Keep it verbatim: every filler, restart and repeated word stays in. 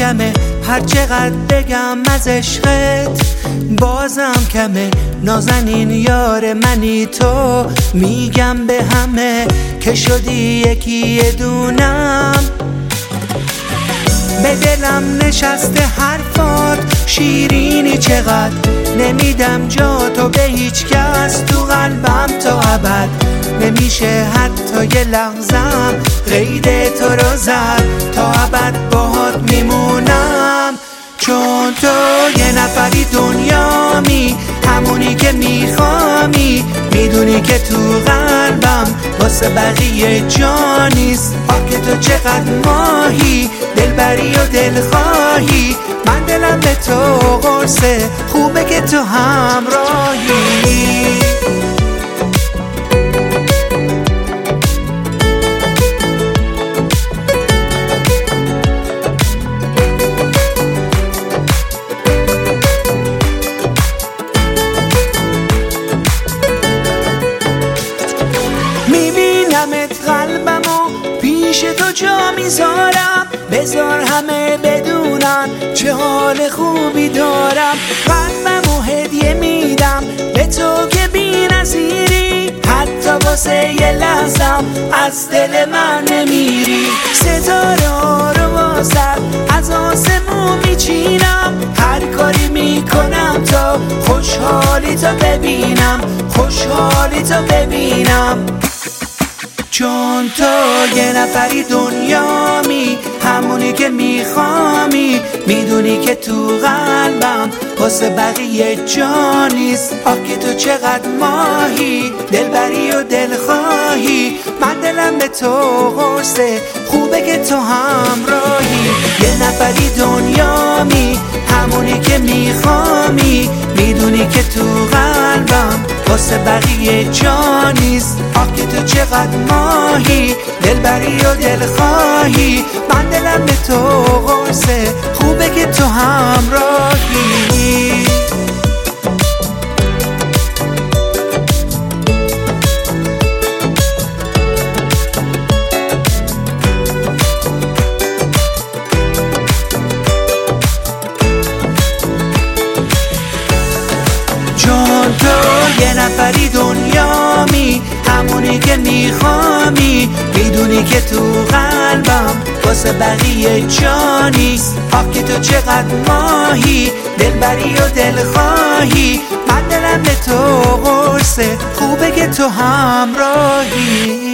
کمه، هر چقدر بگم از عشقت بازم کمه. نازنین یار منی تو، میگم به همه که شدی یکی دونم. به دلم نشسته حرفات شیرینی چقدر، نمیدم جا تو به هیچ کس تو قلبم تا ابد. نمیشه حتی یه لحظم قید تو رو زد، تا ابد باهات میمونم. چون تو یه نفری دنیامی، همونی که میخوامی، میدونی که تو قلبم واسه بقیه جا نیست. آه که تو چقدر ماهی، دلبری و دلخواهی، من دلم به تو قرصه، خوبه که تو همراهی. میبینمت قلبمو پیش تو جا میذارم، بذار همه بدونن چه حال خوبی دارم. قلبمو هدیه میدم به تو که بی نظیری، حتی واسه یه لحظم از دل من نمیری. ستاره ها رو واسه از آسمون میچینم، هر کاری میکنم تا خوشحالی تو ببینم، خوشحالی تو ببینم. چون تو یه نفری دنیامی، همونی که میخوامی، میدونی که تو قلبم واسه بقیه جا نیست. آه که تو چقدر ماهی، دلبری و دلخواهی، من دلم به تو قرصه، خوبه که تو همراهی. یه نفری دنیامی، همونی که میخوامی، میدونی که تو قلبم واسه بقیه جا نیست. آه که تو چقدر ماهی، دلبری و دلخواهی، من دلم به تو قرصه، خوبه که تو همراهی. چون تو یه نفری دنیامی، همونی که میخوامی، میدونی که تو قلبم واسه بقیه جا نیست. آه که تو چقدر ماهی، دلبری و دلخواهی، من دلم به تو قرصه، خوبه که تو همراهی.